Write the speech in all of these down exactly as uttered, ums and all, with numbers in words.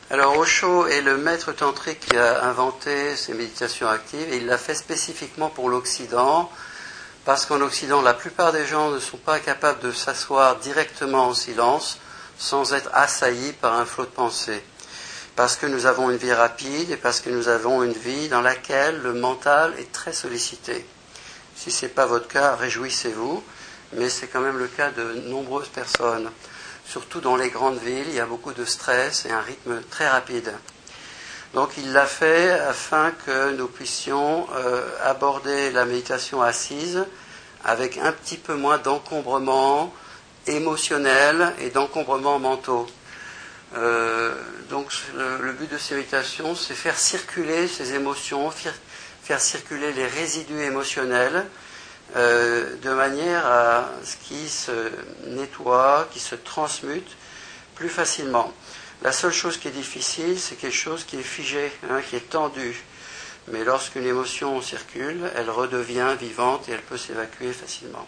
Alors Osho est le maître tantrique qui a inventé ces méditations actives, et il l'a fait spécifiquement pour l'Occident, parce qu'en Occident, la plupart des gens ne sont pas capables de s'asseoir directement en silence sans être assaillis par un flot de pensée. Parce que nous avons une vie rapide et parce que nous avons une vie dans laquelle le mental est très sollicité. Si ce n'est pas votre cas, réjouissez-vous, mais c'est quand même le cas de nombreuses personnes. Surtout dans les grandes villes, il y a beaucoup de stress et un rythme très rapide. Donc il l'a fait afin que nous puissions euh, aborder la méditation assise avec un petit peu moins d'encombrement émotionnel et d'encombrement mentaux. Euh, donc le, le but de ces méditations, c'est faire circuler ces émotions, faire, faire circuler les résidus émotionnels euh, de manière à ce qu'ils se nettoient, qu'ils se transmutent plus facilement. La seule chose qui est difficile, c'est quelque chose qui est figé, hein, qui est tendu. Mais lorsqu'une émotion circule, elle redevient vivante et elle peut s'évacuer facilement.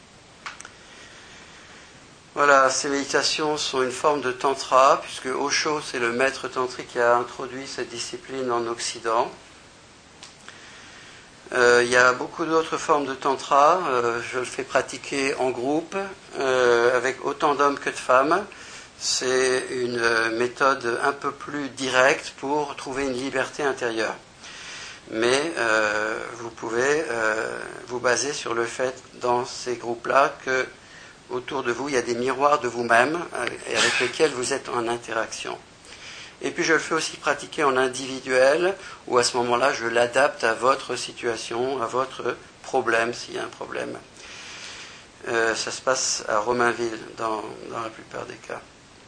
Voilà, ces méditations sont une forme de tantra, puisque Osho, c'est le maître tantrique qui a introduit cette discipline en Occident. Euh, il y a beaucoup d'autres formes de tantra. Euh, je le fais pratiquer en groupe, euh, avec autant d'hommes que de femmes. C'est une méthode un peu plus directe pour trouver une liberté intérieure. Mais euh, vous pouvez euh, vous baser sur le fait, dans ces groupes-là, que autour de vous, il y a des miroirs de vous-même euh, avec lesquels vous êtes en interaction. Et puis je le fais aussi pratiquer en individuel, où à ce moment-là, je l'adapte à votre situation, à votre problème, s'il y a un problème. Euh, ça se passe à Romainville, dans, dans la plupart des cas.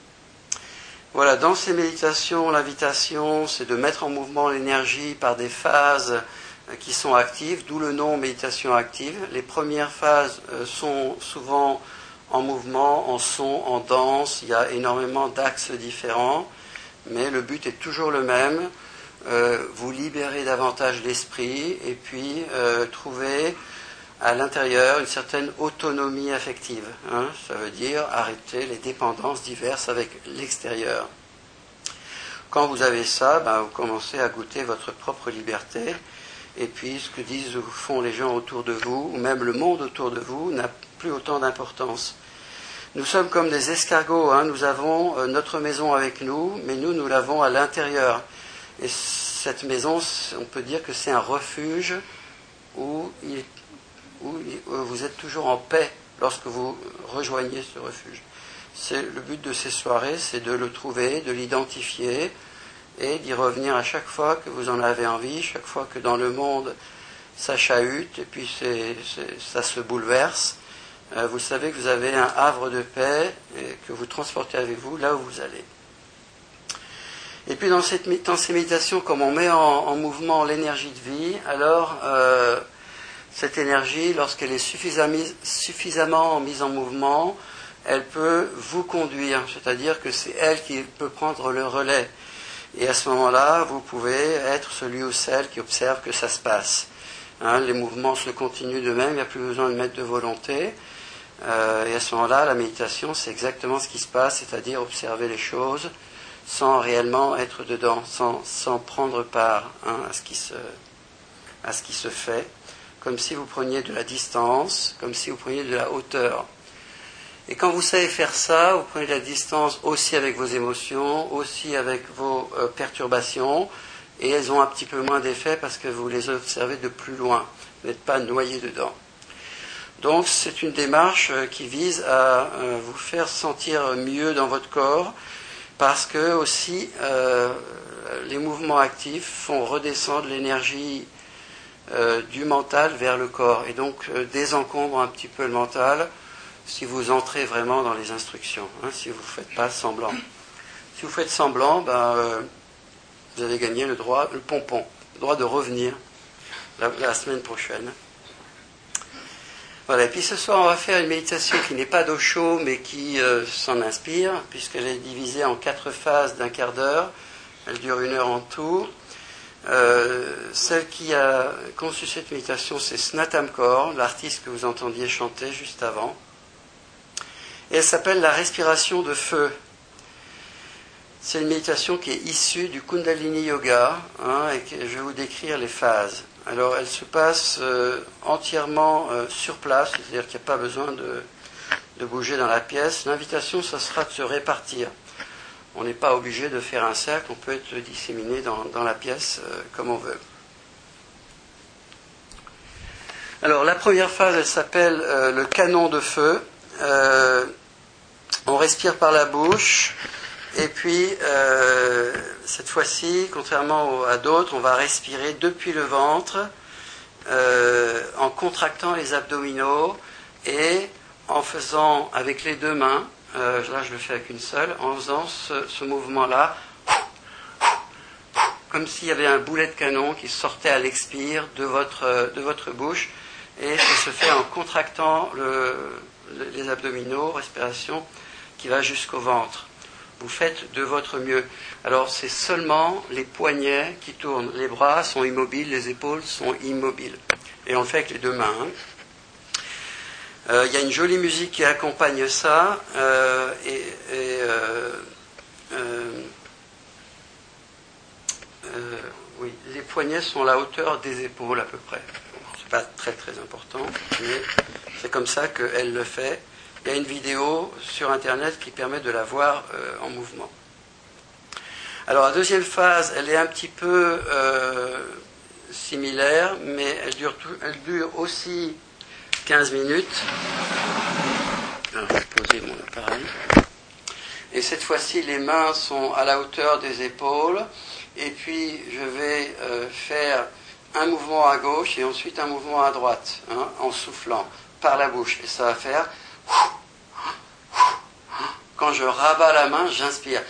Voilà, dans ces méditations, l'invitation, c'est de mettre en mouvement l'énergie par des phases qui sont actives, d'où le nom méditation active. Les premières phases sont souvent en mouvement, en son, en danse. Il y a énormément d'axes différents, mais le but est toujours le même. Euh, vous libérer davantage l'esprit et puis euh, trouver à l'intérieur une certaine autonomie affective. Hein, ça veut dire arrêter les dépendances diverses avec l'extérieur. Quand vous avez ça, ben, vous commencez à goûter votre propre liberté. Et puis ce que disent ou font les gens autour de vous, ou même le monde autour de vous, n'a plus autant d'importance. Nous sommes comme des escargots. Hein, nous avons euh, notre maison avec nous, mais nous, nous l'avons à l'intérieur. Et cette maison, on peut dire que c'est un refuge où il où vous êtes toujours en paix lorsque vous rejoignez ce refuge. C'est le but de ces soirées, c'est de le trouver, de l'identifier et d'y revenir à chaque fois que vous en avez envie, chaque fois que dans le monde ça chahute et puis c'est, c'est, ça se bouleverse. Euh, vous savez que vous avez un havre de paix et que vous transportez avec vous là où vous allez. Et puis dans, cette, dans ces méditations, comme on met en, en mouvement l'énergie de vie, alors euh, cette énergie, lorsqu'elle est suffisamment, suffisamment mise en mouvement, elle peut vous conduire, c'est-à-dire que c'est elle qui peut prendre le relais. Et à ce moment-là, vous pouvez être celui ou celle qui observe que ça se passe. Hein, les mouvements se continuent d'eux-mêmes, il n'y a plus besoin de mettre de volonté. Euh, et à ce moment-là, la méditation, c'est exactement ce qui se passe, c'est-à-dire observer les choses sans réellement être dedans, sans, sans prendre part hein, à ce qui se, à ce qui se fait. Comme si vous preniez de la distance, comme si vous preniez de la hauteur. Et quand vous savez faire ça, vous prenez de la distance aussi avec vos émotions, aussi avec vos euh, perturbations, et elles ont un petit peu moins d'effet parce que vous les observez de plus loin. Vous n'êtes pas noyé dedans. Donc c'est une démarche euh, qui vise à euh, vous faire sentir mieux dans votre corps, parce que aussi euh, les mouvements actifs font redescendre l'énergie Euh, du mental vers le corps et donc euh, désencombre un petit peu le mental si vous entrez vraiment dans les instructions, hein, si vous ne faites pas semblant. Si vous faites semblant, ben, euh, vous avez gagné le droit, le pompon, le droit de revenir la, la semaine prochaine. Voilà, et puis ce soir on va faire une méditation qui n'est pas d'Osho mais qui euh, s'en inspire puisqu'elle est divisée en quatre phases d'un quart d'heure, elle dure une heure en tout. Euh, celle qui a conçu cette méditation, c'est Snatam Kaur, l'artiste que vous entendiez chanter juste avant. Et elle s'appelle la respiration de feu. c'est une méditation qui est issue du Kundalini Yoga, hein, et que je vais vous décrire les phases. Alors, elle se passe euh, entièrement euh, sur place, c'est-à-dire qu'il n'y a pas besoin de, de bouger dans la pièce. L'invitation, ça sera de se répartir. On n'est pas obligé de faire un cercle, on peut être disséminé dans, dans la pièce euh, comme on veut. Alors, la première phase, elle s'appelle euh, le canon de feu. Euh, on respire par la bouche, et puis, euh, cette fois-ci, contrairement à d'autres, on va respirer depuis le ventre, euh, en contractant les abdominaux, et en faisant avec les deux mains, euh, là je le fais avec une seule, en faisant ce, ce mouvement-là, comme s'il y avait un boulet de canon qui sortait à l'expire de votre, de votre bouche, et ça se fait en contractant le, les abdominaux, respiration, qui va jusqu'au ventre. Vous faites de votre mieux. Alors c'est seulement les poignets qui tournent. Les bras sont immobiles, les épaules sont immobiles. Et on le fait avec les deux mains. Hein. Euh, il y a une jolie musique qui accompagne ça. Euh, et et euh, euh, euh, oui, les poignets sont à la hauteur des épaules à peu près. C'est pas très très important, mais c'est comme ça qu'elle le fait. Il y a une vidéo sur Internet qui permet de la voir euh, en mouvement. Alors la deuxième phase, elle est un petit peu euh, similaire, mais elle dure, tout, elle dure aussi quinze minutes. Alors, je vais poser mon appareil. Et cette fois-ci, les mains sont à la hauteur des épaules. Et puis, je vais euh, faire un mouvement à gauche et ensuite un mouvement à droite, hein, en soufflant par la bouche. Et ça va faire... Quand je rabats la main, j'inspire.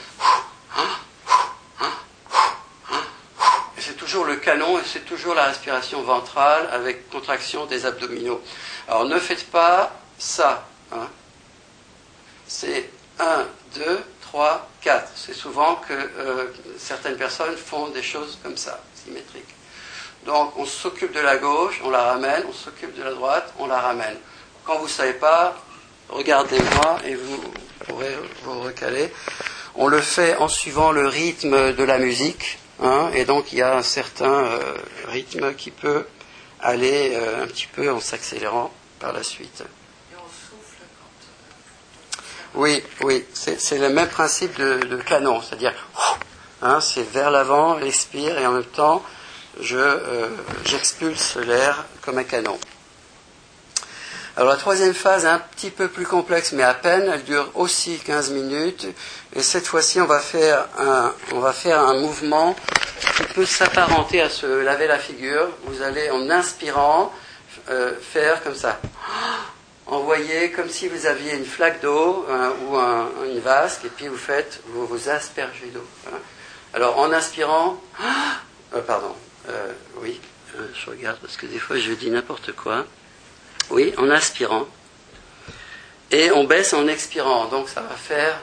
Et c'est toujours le canon et c'est toujours la respiration ventrale avec contraction des abdominaux. Alors ne faites pas ça. Hein. C'est un, deux, trois, quatre. C'est souvent que euh, certaines personnes font des choses comme ça, symétriques. Donc on s'occupe de la gauche, on la ramène, on s'occupe de la droite, on la ramène. Quand vous ne savez pas, regardez-moi et vous pourrez vous recaler. On le fait en suivant le rythme de la musique, hein, et donc il y a un certain euh, rythme qui peut aller euh, un petit peu en s'accélérant par la suite. Et on souffle quand... Oui, oui, c'est, c'est le même principe de, de canon, c'est-à-dire, hein, c'est vers l'avant, l'expire, et en même temps, je, euh, j'expulse l'air comme un canon. Alors la troisième phase est un petit peu plus complexe, mais à peine, elle dure aussi quinze minutes, et cette fois-ci on va faire un, on va faire un mouvement qui peut s'apparenter à se laver la figure. Vous allez en inspirant euh, faire comme ça, envoyer comme si vous aviez une flaque d'eau hein, ou un, une vasque, et puis vous faites, vous vous aspergez d'eau. Hein. Alors en inspirant, euh, pardon, euh, oui, euh, je regarde parce que des fois je dis n'importe quoi. Oui, en inspirant. Et on baisse en expirant. Donc ça va faire...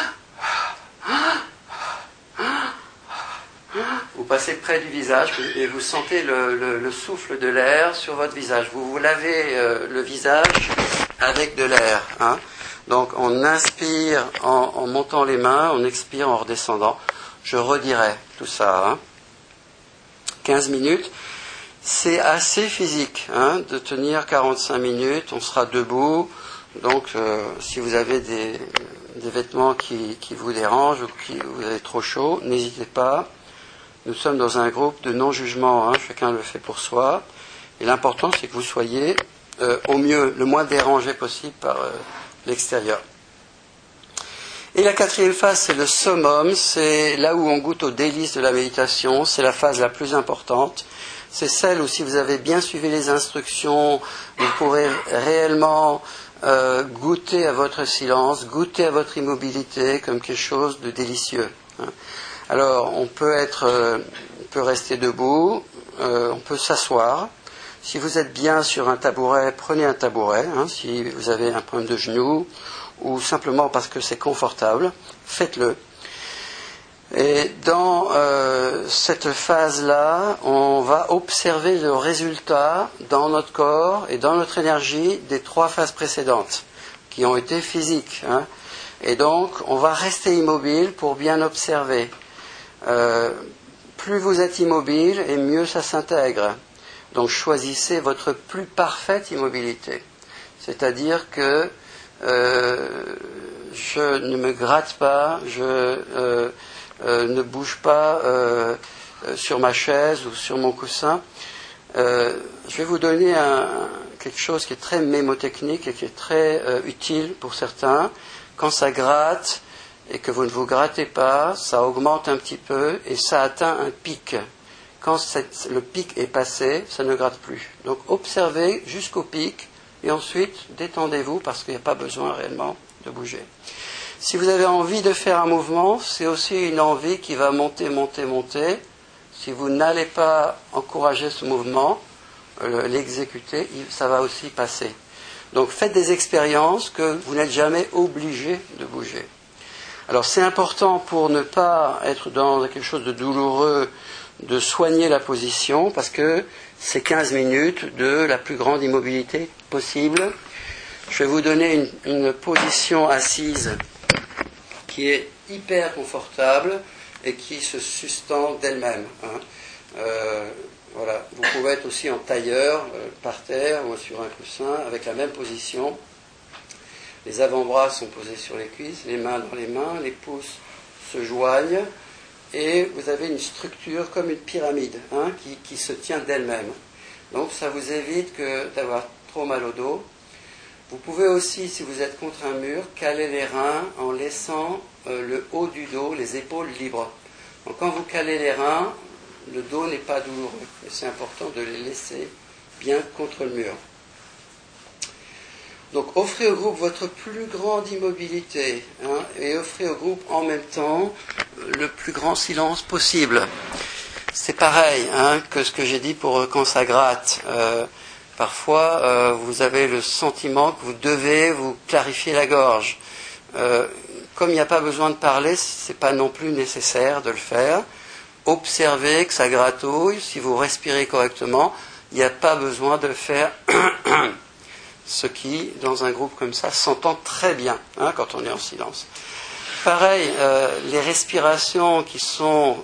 Vous passez près du visage et vous sentez le, le, le souffle de l'air sur votre visage. Vous vous lavez euh, le visage avec de l'air. Hein. Donc on inspire en, en montant les mains, on expire en redescendant. Je redirai tout ça. Hein. quinze minutes. C'est assez physique hein, de tenir quarante-cinq minutes, on sera debout, donc euh, si vous avez des, des vêtements qui, qui vous dérangent ou qui vous avez trop chaud, n'hésitez pas. Nous sommes dans un groupe de non-jugement, hein, chacun le fait pour soi, et l'important c'est que vous soyez euh, au mieux, le moins dérangé possible par euh, l'extérieur. Et la quatrième phase, c'est le summum, c'est là où on goûte aux délices de la méditation, c'est la phase la plus importante. C'est celle où si vous avez bien suivi les instructions, vous pourrez réellement euh, goûter à votre silence, goûter à votre immobilité comme quelque chose de délicieux. Hein. Alors, on peut être, euh, on peut rester debout, euh, on peut s'asseoir. Si vous êtes bien sur un tabouret, prenez un tabouret. Hein, si vous avez un problème de genou ou simplement parce que c'est confortable, faites-le. Et dans euh, cette phase-là, on va observer le résultat dans notre corps et dans notre énergie des trois phases précédentes, qui ont été physiques. Hein. Et donc, on va rester immobile pour bien observer. Euh, plus vous êtes immobile, et mieux ça s'intègre. Donc, choisissez votre plus parfaite immobilité. C'est-à-dire que euh, je ne me gratte pas, je euh, euh, ne bouge pas euh, sur ma chaise ou sur mon coussin. Euh, je vais vous donner un, quelque chose qui est très mémotechnique et qui est très euh, utile pour certains. Quand ça gratte et que vous ne vous grattez pas, ça augmente un petit peu et ça atteint un pic. Quand cette, le pic est passé, ça ne gratte plus. Donc observez jusqu'au pic et ensuite détendez-vous parce qu'il n'y a pas besoin réellement de bouger. Si vous avez envie de faire un mouvement, c'est aussi une envie qui va monter, monter, monter. Si vous n'allez pas encourager ce mouvement, euh, l'exécuter, ça va aussi passer. Donc faites des expériences que vous n'êtes jamais obligé de bouger. Alors c'est important pour ne pas être dans quelque chose de douloureux, de soigner la position, parce que c'est quinze minutes de la plus grande immobilité possible. Je vais vous donner une, une position assise qui est hyper confortable et qui se sustend d'elle-même. Hein. Euh, voilà. Vous pouvez être aussi en tailleur, euh, par terre ou sur un coussin, avec la même position. Les avant-bras sont posés sur les cuisses, les mains dans les mains, les pouces se joignent, et vous avez une structure comme une pyramide hein, qui, qui se tient d'elle-même. Donc ça vous évite que d'avoir trop mal au dos. Vous pouvez aussi, si vous êtes contre un mur, caler les reins en laissant euh, le haut du dos, les épaules libres. Donc quand vous calez les reins, le dos n'est pas douloureux, mais c'est important de les laisser bien contre le mur. Donc offrez au groupe votre plus grande immobilité hein, et offrez au groupe en même temps le plus grand silence possible. C'est pareil hein, que ce que j'ai dit pour quand ça gratte. Euh, Parfois, euh, vous avez le sentiment que vous devez vous clarifier la gorge. Euh, comme il n'y a pas besoin de parler, ce n'est pas non plus nécessaire de le faire. Observez que ça gratouille. Si vous respirez correctement, il n'y a pas besoin de faire ce qui, dans un groupe comme ça, s'entend très bien hein, quand on est en silence. Pareil, euh, les respirations qui sont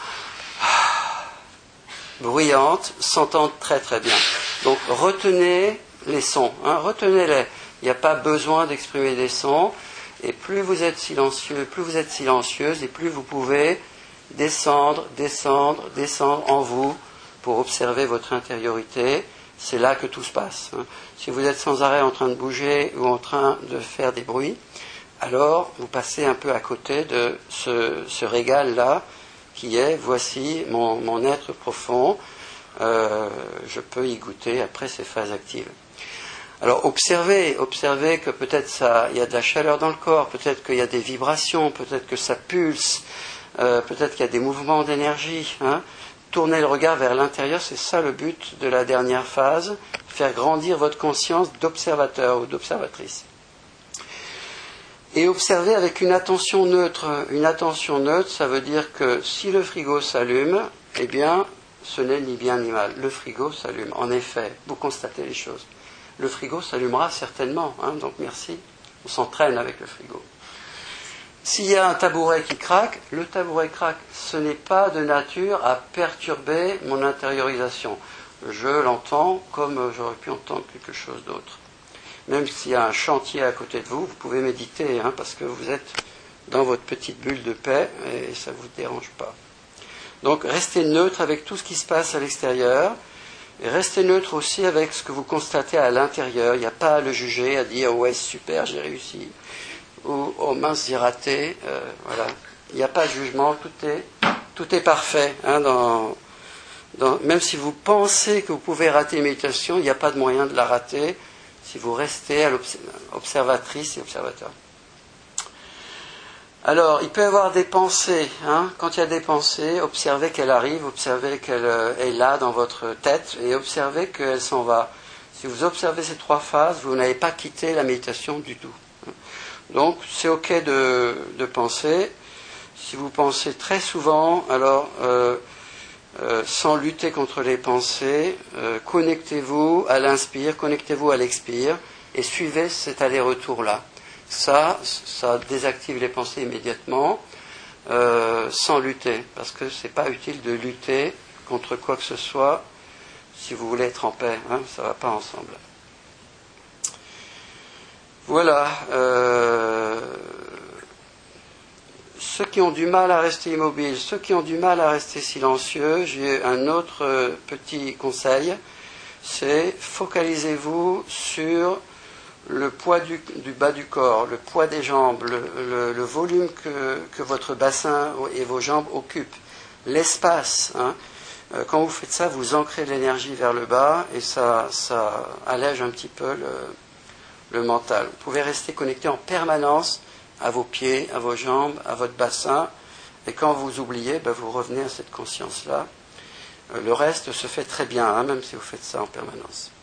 bruyantes s'entendent très très bien. Donc retenez les sons, hein, retenez-les. Il n'y a pas besoin d'exprimer des sons. Et plus vous êtes silencieux, plus vous êtes silencieuse, et plus vous pouvez descendre, descendre, descendre en vous pour observer votre intériorité. C'est là que tout se passe. Hein. Si vous êtes sans arrêt en train de bouger ou en train de faire des bruits, alors vous passez un peu à côté de ce, ce régal-là qui est, voici mon, mon être profond. Euh, je peux y goûter après ces phases actives. Alors observez, observez que peut-être ça, il y a de la chaleur dans le corps, peut-être qu'il y a des vibrations, peut-être que ça pulse, euh, peut-être qu'il y a des mouvements d'énergie. Hein. Tournez le regard vers l'intérieur, c'est ça le but de la dernière phase, faire grandir votre conscience d'observateur ou d'observatrice. Et observez avec une attention neutre. Une attention neutre, ça veut dire que si le frigo s'allume, eh bien, ce n'est ni bien ni mal. Le frigo s'allume. En effet, vous constatez les choses. Le frigo s'allumera certainement. Hein, donc merci. On s'entraîne avec le frigo. S'il y a un tabouret qui craque, le tabouret craque. Ce n'est pas de nature à perturber mon intériorisation. Je l'entends comme j'aurais pu entendre quelque chose d'autre. Même s'il y a un chantier à côté de vous, vous pouvez méditer, hein, parce que vous êtes dans votre petite bulle de paix et ça ne vous dérange pas. Donc restez neutre avec tout ce qui se passe à l'extérieur et restez neutre aussi avec ce que vous constatez à l'intérieur. Il n'y a pas à le juger, à dire « ouais, super, j'ai réussi » ou « oh mince, j'ai raté euh, ». Voilà. Il n'y a pas de jugement, tout est, tout est parfait. Hein, dans, dans, même si vous pensez que vous pouvez rater une méditation, il n'y a pas de moyen de la rater si vous restez à l'observatrice et observateur. Alors, il peut y avoir des pensées. Hein. Quand il y a des pensées, observez qu'elle arrive, observez qu'elle est là dans votre tête et observez qu'elle s'en va. Si vous observez ces trois phases, vous n'avez pas quitté la méditation du tout. Donc, c'est ok de, de penser. Si vous pensez très souvent, alors, euh, euh, sans lutter contre les pensées, euh, connectez-vous à l'inspire, connectez-vous à l'expire et suivez cet aller-retour-là. ça, ça désactive les pensées immédiatement, euh, sans lutter, parce que c'est pas utile de lutter contre quoi que ce soit si vous voulez être en paix, hein, ça va pas ensemble. Voilà. Euh, ceux qui ont du mal à rester immobiles, ceux qui ont du mal à rester silencieux, j'ai un autre euh, petit conseil, c'est focalisez-vous sur le poids du, du bas du corps, le poids des jambes, le, le, le volume que, que votre bassin et vos jambes occupent, l'espace. Hein. Quand vous faites ça, vous ancrez l'énergie vers le bas et ça, ça allège un petit peu le, le mental. Vous pouvez rester connecté en permanence à vos pieds, à vos jambes, à votre bassin, et quand vous oubliez, ben vous revenez à cette conscience-là. Le reste se fait très bien, hein, même si vous faites ça en permanence.